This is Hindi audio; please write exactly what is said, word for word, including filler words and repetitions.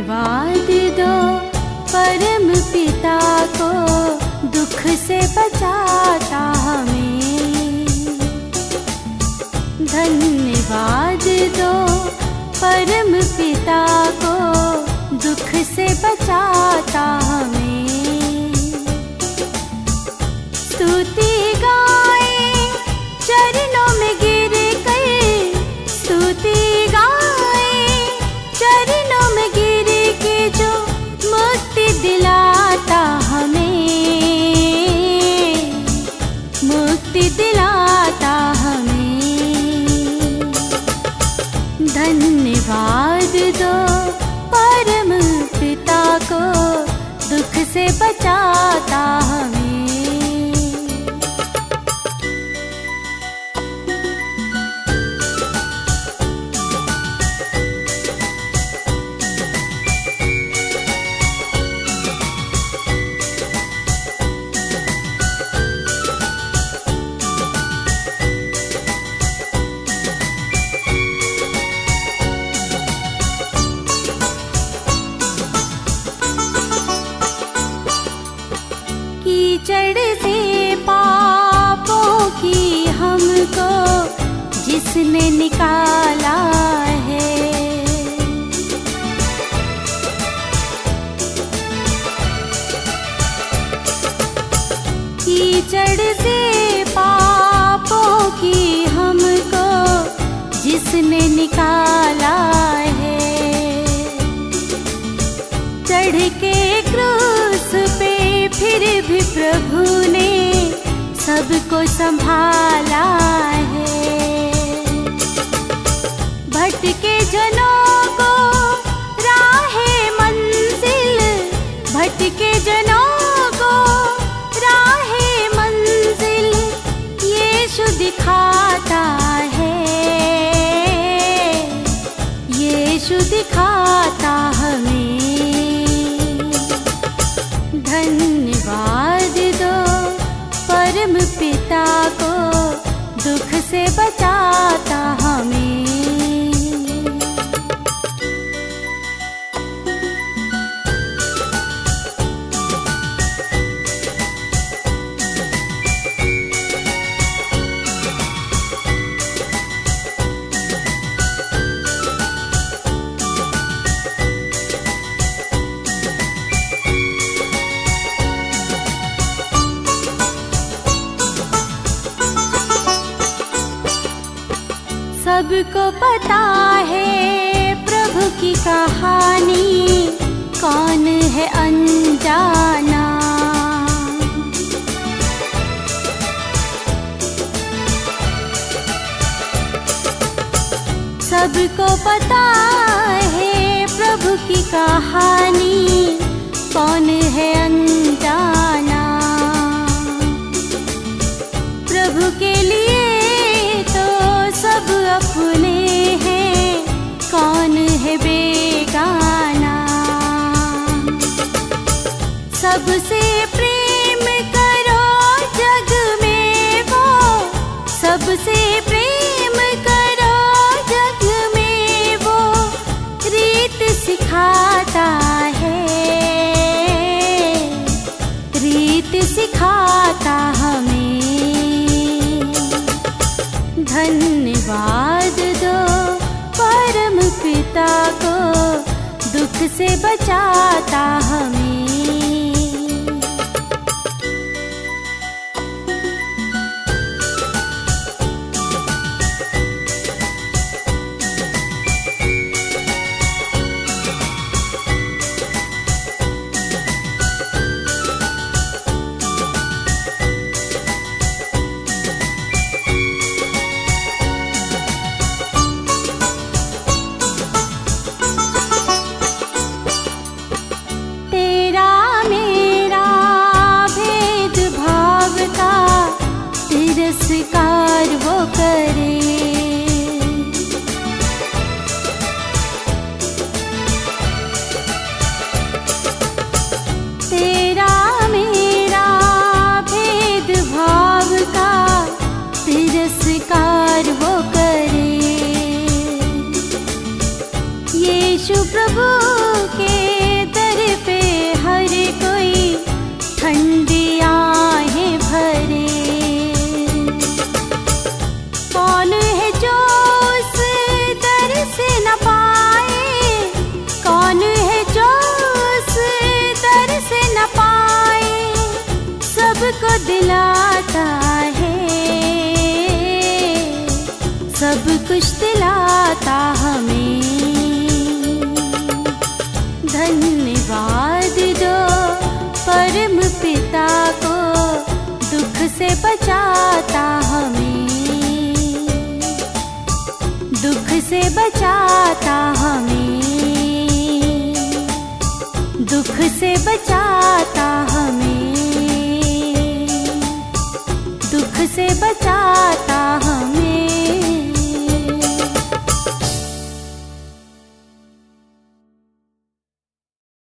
धन्यवाद दो परम पिता को, दुख से बचाता हमें। धन्यवाद दो परम पिता को, दुख से बचाता हमें। स्तुति गाए चरणों में गिर कर, स्तुति गाए चरणों में गिर के, जो मुक्ति दिलाता हमें, मुक्ति दिलाता हमें। धन्यवाद दो परम पिता को, दुख से बचाता हमें। कीचड़ से पापों की हमको जिसने निकाला है, कीचड़ से पापों की हमको जिसने निकाला है। चढ़ के क्रूस पे फिर भी प्रभु ने सबको संभाला है। भटके जनों को राहे मंजिल, भटके जनों को राहे मंजिल यीशु दिखाता है, यीशु दिखाता हमें। धन्यवाद दो परम पिता को, दुख से बचाता हमें। सबको पता है प्रभु की कहानी, कौन है अनजाना। सबको पता है प्रभु की कहानी, कौन है अनजाना। प्रभु के लिए तो सब अपने हैं, कौन है बेगाना। सबसे प्रेम करो जग में वो, सबसे प्रेम करो जग में वो, रीत सिखाता है, रीत सिखाता हमें। धन्यवाद दो परम पिता को, दुख से बचाता हमें। तिरस्कार वो करे, तेरा मेरा भेदभाव का तिरस्कार वो करे। यीशु प्रभु के बचाता हमें, दुख से बचाता हमें, दुख से बचाता हमें, दुख से बचाता हमें।